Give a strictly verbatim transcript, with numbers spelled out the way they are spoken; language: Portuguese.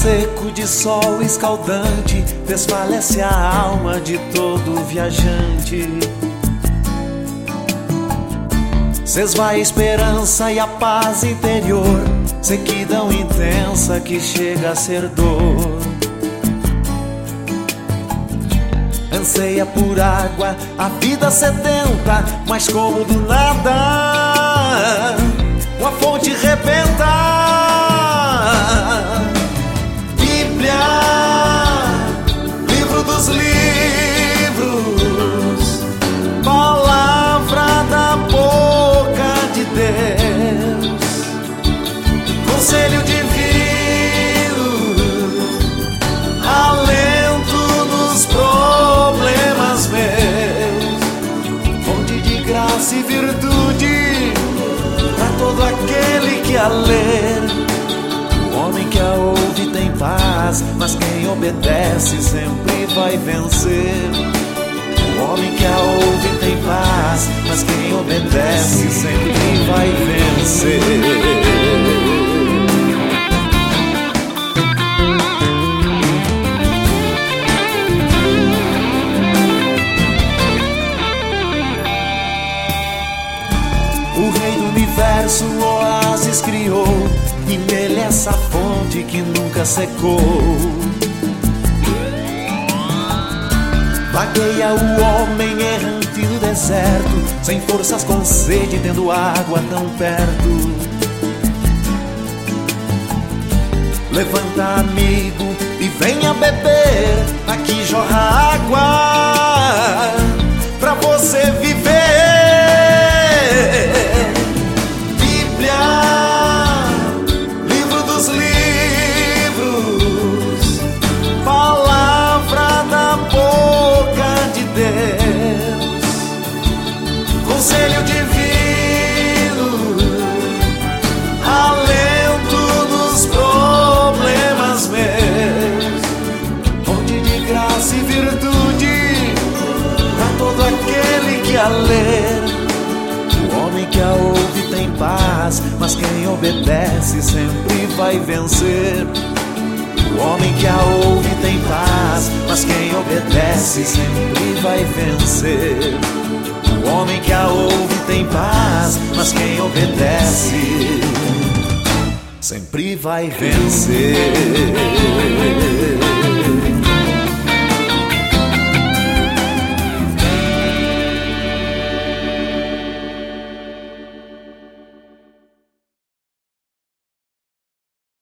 seco de sol escaldante desfalece a alma de todo viajante. S'esvai a esperança e a paz interior, sequidão intensa que chega a ser dor. Anseia por água, a vida sedenta, mas como do nada uma fonte rebenta. Bíblia, livro dos livros, palavra da boca de Deus, conselho divino, alento nos problemas meus, fonte de graça e virtude para todo aquele que a ler. O homem que a ouve tem paz, mas quem obedece sempre vai vencer. O homem que a ouve tem paz, mas quem obedece sempre vai vencer. O rei do universo o oásis criou, e nele essa fonte que nunca secou. Vagueia o homem errante no deserto, sem forças, com sede, tendo água tão perto. Levanta, amigo, e venha beber, aqui jorra água pra você viver. Conselho divino, alento nos problemas meus, fonte de graça e virtude para todo aquele que a ler. O homem que a ouve tem paz, mas quem obedece sempre vai vencer. O homem que a ouve tem paz, mas quem obedece sempre vai vencer. O homem que a ouve tem paz, mas quem obedece sempre vai vencer.